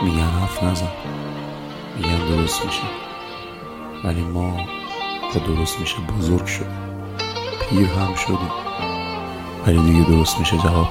میگن حرف نزن، میگن درست میشه، ولی ما با درست میشه بزرگ شدیم، پیر هم شدیم، ولی دیگه درست میشه جواب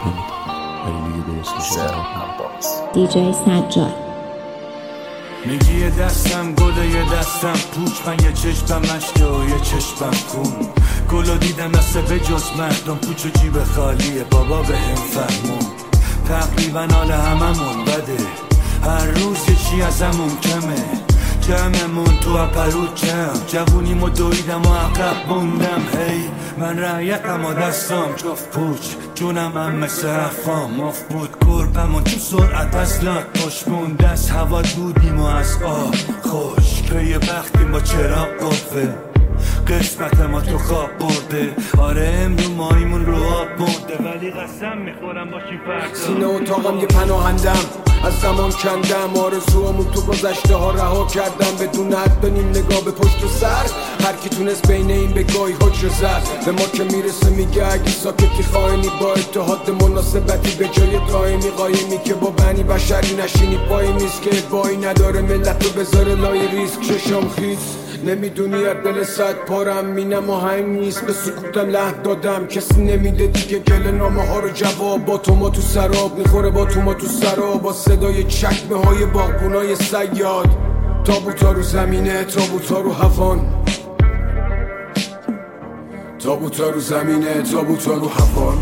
نمیده. دیجی سجاد میگی یه دستم گله یه دستم پوچ، من یه چشمم مشته و یه چشمم کون. گلو دیدم دسته به جز مردم پوچ و جیب خالیه، بابا به هم فرمون. تقریبا حال هممون بده، هر روز یه چی ازمون کمه. جمعمون تو اپرو جوونیمو دویدم و عقب موندم. هی من رعیتم و دستام جفت پوچ، جونم هم مثل افام مفت بود. گربمون تو سرعت از لات پشت مونده، از هوا دودیم و از آب خوش. پی بختیم با چراغ قفه، قسمت ما تو خواب برده. آره امرو مایمون رو آب مرده، ولی قسم میخورم باشیم فردا. سینه اتاقم یه پناهندم، از زمان کندم آرزوامو تو گذشته ها رها کردم. بدون حد نیم نگاه به پشت و سر، هر کی تونست بین این بگاهی حجر زد. به ما که میرسه میگه اگه ساکتی خائنی، با اتحاد مناسبتی به جای دائمی قایمی. که با بنی بشری نشینی پای میز، که بایی نداره ملت رو بذاره لای ریسک. چشام خیز نمیدونی از دل صد پارم، مینم آهنگ نیست به سکوتم لحن دادم. کسی نمیده دیگه گل نامه ها رو جواب، با تو ما تو سراب میخوره، با تو ما تو سراب. با صدای چکمه های باغبونای صیاد، تابوتا رو زمینه تابوتا رو هوان. تابوتا رو زمینه تابوتا رو هوان.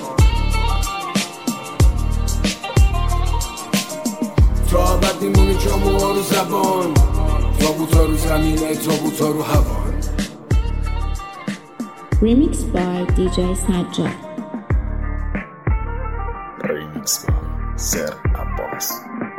تا ابد میمونه جامو ها رو زبان. تابوتا رو زمینه تابوتا رو هوان. ریمیکس بای دیجی سجاد. ریمیکس بای سر عباس.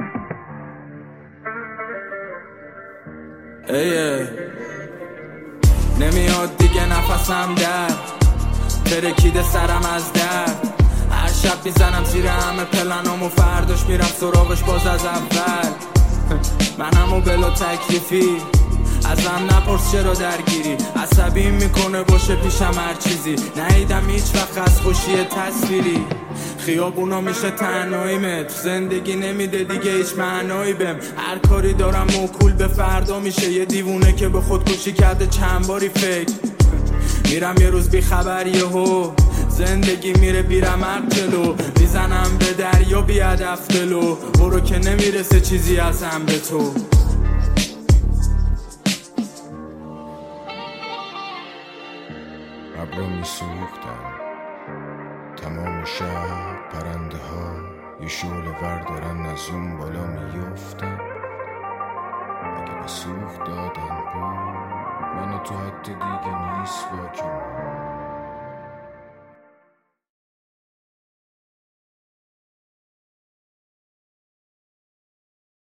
نمیاد دیگه نفسم در، ترکیده سرم از درد. هر شب میزنم زیر همه پلنامو، فرداش میرم سراغش باز از اول. من همو بلا تکلیفی، ازم نپرس چرا درگیری. عصبیم میکنه باشه پیشم هر چیزی، نیدم هیچ وقت از خوشی تصویری. خیابونا میشه تنهاییمه، تو زندگی نمیده دیگه هیچ معنایی بهم. هر کاری دارم موکول به فردا میشه، یه دیوونه که به خودکشی کرده چند باری فکر. میرم یه روز بی خبر یهو، زندگی میره بیرمق جلو. میزنم به دریا بی هدف دلو، برو که نمیرسه چیزی ازم به تو. ابرا میسوختن تمام شهر، پرنده ها یه شعله ور دارن از اون بالا میفتن. اگه به سوخت دادن بود من تو حد دیگه نیست باکم.